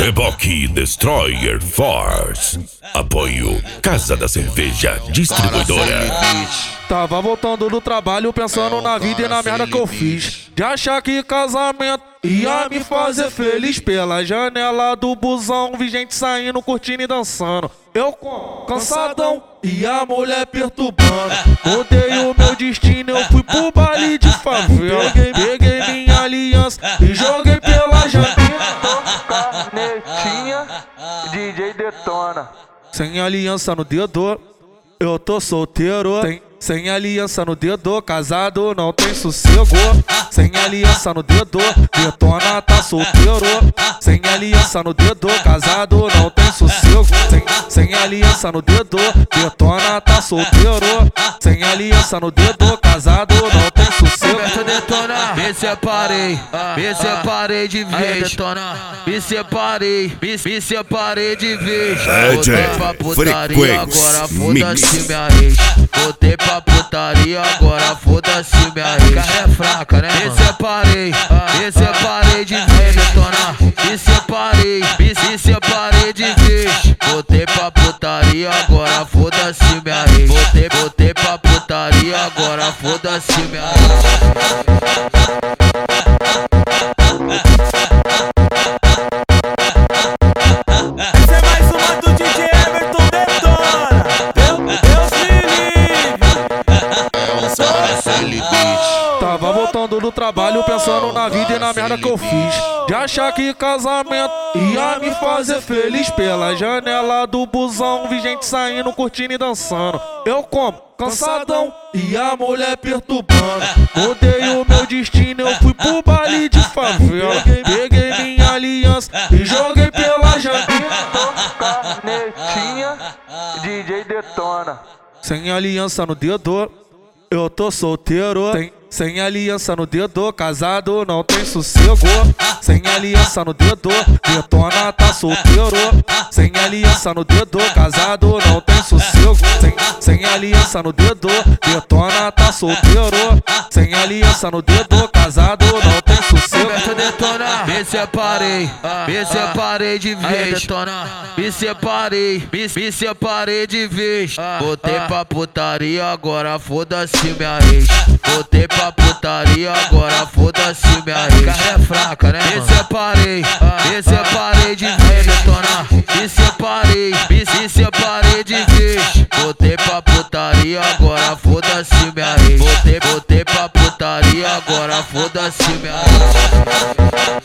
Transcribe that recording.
Reboque Destroyer Force. Apoio Casa da Cerveja Distribuidora. Tava voltando do trabalho pensando na vida e na merda que eu fiz. De achar que casamento ia me fazer feliz. Pela janela do busão vi gente saindo, curtindo e dançando. Eu cansadão e a mulher perturbando. Mudei o meu destino, eu fui pro baile de favela. Peguei minha aliança e joguei pela janela. Canetinha, DJ detona. Sem aliança no dedo, eu tô solteiro. Sem aliança no dedo, casado não tem sossego. Sem aliança no dedo, detona tá solteiro. Sem aliança no dedo, casado não tem sossego. Sem aliança no dedo, detona tá solteiro. Sem aliança no dedo, casado não tem sossego. Detona, me separei de vez. Detona, me separei de vez. Voltei pra putaria, agora foda-se minha ex. Voltei pra putaria, agora foda-se minha ex. Cara é fraca, né? Me separei de vez. Detona, me separei de vez. Voltei pra putaria, agora foda-se minha ex. Voltei pra putaria, agora foda-se minha ex. Essa é mais uma do DJ Everton Detona. Deus me livre. Tava voltando do trabalho pensando na vida e na merda que eu fiz. De achar que casamento ia me fazer feliz. Pela janela do busão vi gente saindo, curtindo e dançando. Eu cansadão e a mulher perturbando. Mudei o meu destino, eu fui pro baile de favela. Peguei minha aliança e joguei pela janela. Canetinha, DJ detona. Sem aliança no dedo, eu tô solteiro. Sem aliança no dedo, casado não tem sossego. Sem aliança no dedo, detona tá solteiro. Sem aliança no dedo, casado não tem sossego. Sem aliança no dedo, detona tá solteiro. Sem aliança no dedo, casado não tem sossego. Detona, me separei de vez. Detona, me separei de vez. Voltei pra putaria, agora foda-se minha ex. Voltei pra putaria, agora foda-se minha ex. Cara é fraca, né? Me separei de vez. Detona, me separei de vez. Voltei pra putaria, agora foda-se minha ex. Voltei pra putaria, agora foda-se minha ex.